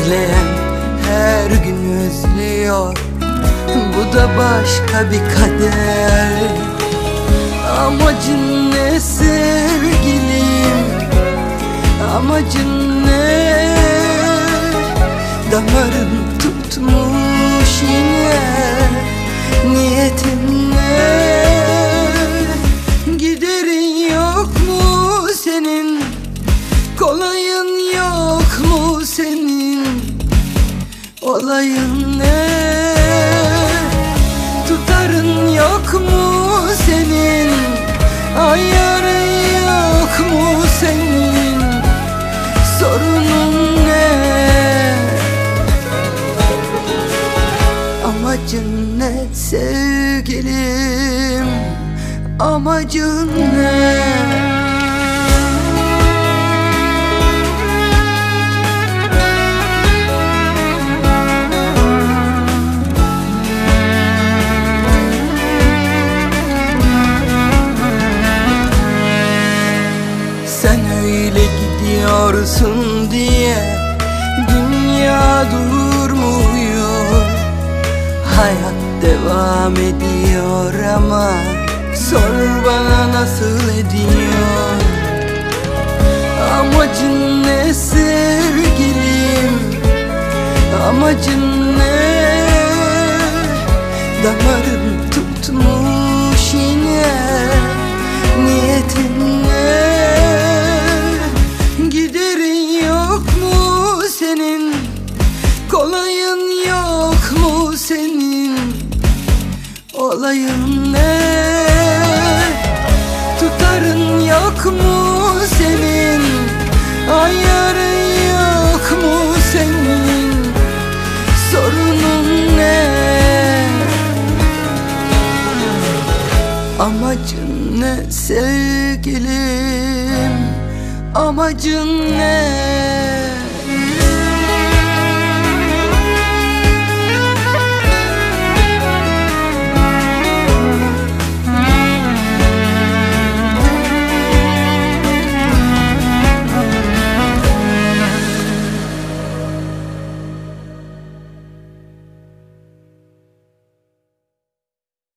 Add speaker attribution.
Speaker 1: bekleyen her gün özlüyor. Bu da başka bir kader. Amacın ne sevgilim? Amacın ne? Damarın tutmuş yine. Niyetin ne? Giderin yok mu senin? Kolayın yok mu senin? Olayın ne? Tutarın yok mu senin? Ayarın yok mu senin? Sorunun ne? Amacın ne sevgilim? Amacın ne? Sen öyle gidiyorsun diye dünya durmuyor. Hayat devam ediyor ama sor bana nasıl ediyor? Amacın ne sevgilim? Amacın ne? Damarın tutmuş yine. Niyetin ne? Giderin yok mu senin? Kolayın yok mu senin? Olayın ne? Tutarın yok mu senin? Ayarın yok mu senin? Sorunun ne? Amacın ne sevgilim? Amacın ne?